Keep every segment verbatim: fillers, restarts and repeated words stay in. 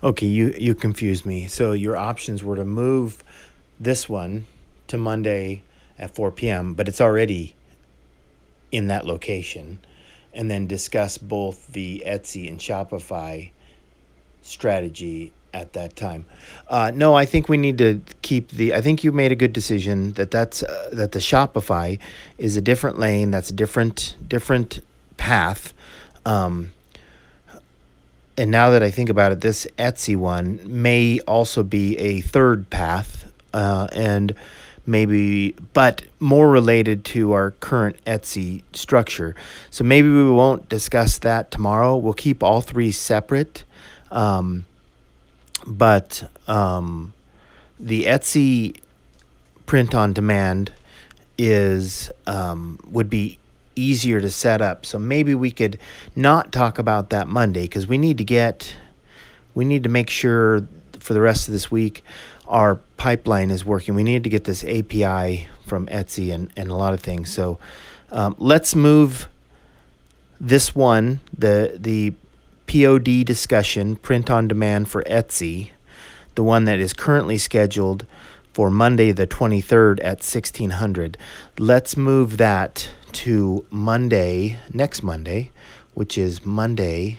Okay, you you confused me. So your options were to move this one to Monday at four p m, but it's already in that location, and then discuss both the Etsy and Shopify strategy at that time. Uh, no, I think we need to keep the. I think you made a good decision that that's uh, that the Shopify is a different lane. That's a different different path. Um, and now that I think about it, this Etsy one may also be a third path, uh, and maybe, but more related to our current Etsy structure. So maybe we won't discuss that tomorrow. We'll keep all three separate. Um, but um, the Etsy print on demand is um, would be easier to set up. So maybe we could not talk about that Monday because we need to get we need to make sure for the rest of this week our pipeline is working. We need to get this A P I from Etsy and, and a lot of things. So um, let's move this one, the the P O D discussion, print on demand for Etsy, the one that is currently scheduled for Monday the twenty-third at sixteen hundred. Let's move that to Monday, next Monday, which is Monday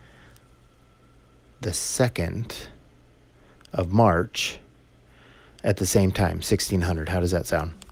the second of March at the same time, sixteen hundred. How does that sound?